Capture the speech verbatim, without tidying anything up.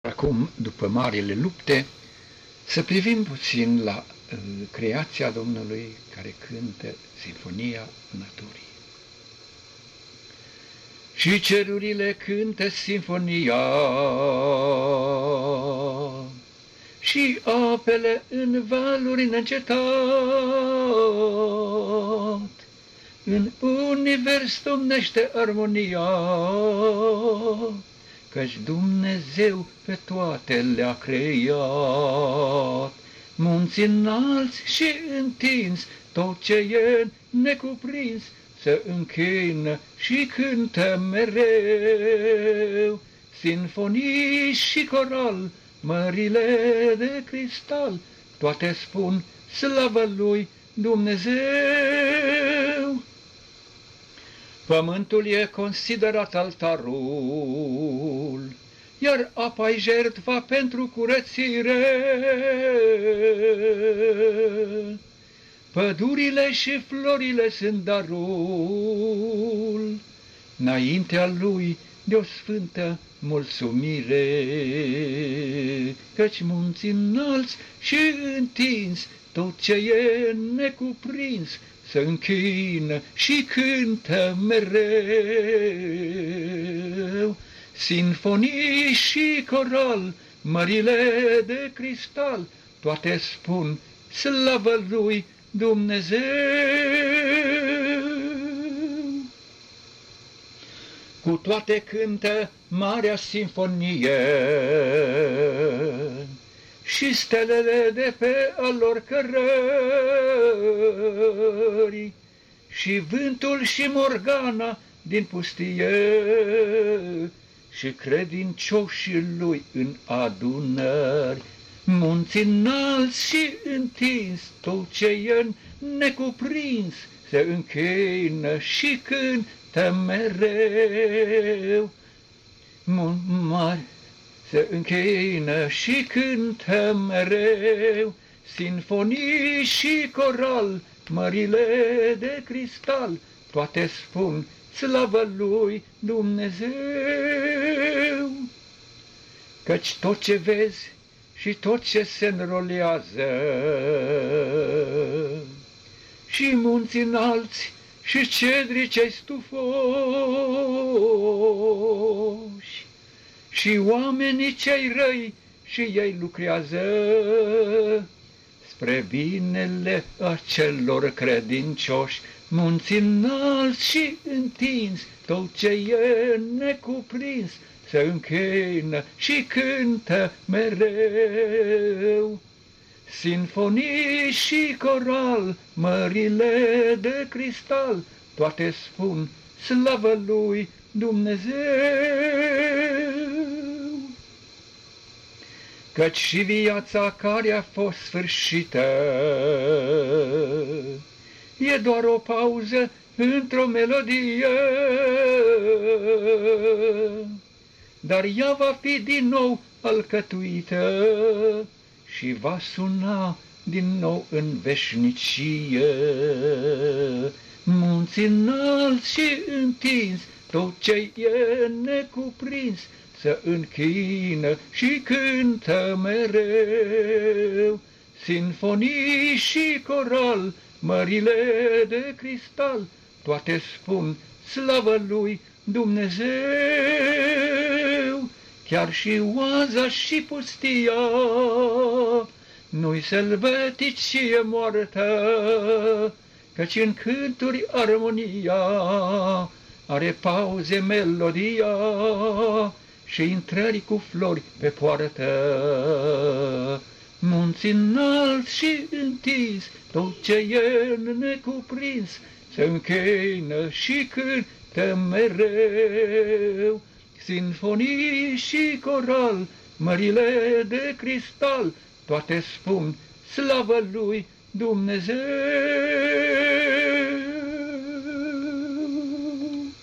Acum, după marile lupte, să privim puțin la uh, creația Domnului care cântă sinfonia naturii. Și cerurile cântă sinfonia, și apele în valuri neîncetat. În univers domnește armonia, căci Dumnezeu pe toate le-a creat. Munții înalți și întins, tot ce e necuprins, se închină și cântă mereu. Sinfonii și coral, mările de cristal, toate spun slavă lui Dumnezeu. Pământul e considerat altarul, iar apa-i jertfa pentru curățire. Pădurile și florile sunt darul, înaintea lui de-o sfântă mulțumire. Căci munții înalți și întins, tot ce e necuprins, se închină și cântă mereu. Sinfonii și coral, mările de cristal, toate spun slavă lui Dumnezeu. Cu toate cântă marea sinfonie, și stelele de pe al lor cărări, și vântul și morgana din pustie, și credincioșii lui în adunări. Munții înalți și întins, tot ce e necuprins, se închină și cântă mereu. Munți mari se închină și cântă mereu, sinfonii și coral, mările de cristal, toate spun slavă lui Dumnezeu. Căci tot ce vezi și tot ce se înrolează, și munții înalți și cedrii cei stufoși, și oamenii cei răi și ei lucrează spre binele acelor credincioși. Munții înalți și întins, tot ce e necuprins, se închină și cântă mereu. Sinfonii și coral, mările de cristal, toate spun slavă lui Dumnezeu. Căci și viața care a fost sfârșită e doar o pauză într-o melodie, dar ea va fi din nou alcătuită și va suna din nou în veșnicie. Munții înalți și întins, tot ce e necuprins, se închină și cântă mereu. Sinfonii și coral, mările de cristal, toate spun slavă lui Dumnezeu. Chiar și oaza și pustia nu-i sălbătic și e moartă, căci în cânturi armonia are pauze melodia și intrări cu flori pe poartă. Munții înalți și întins, tot ce e necuprins, se închină și cântă mereu. Sinfonii și coral, mările de cristal, toate spun slavă lui Dumnezeu.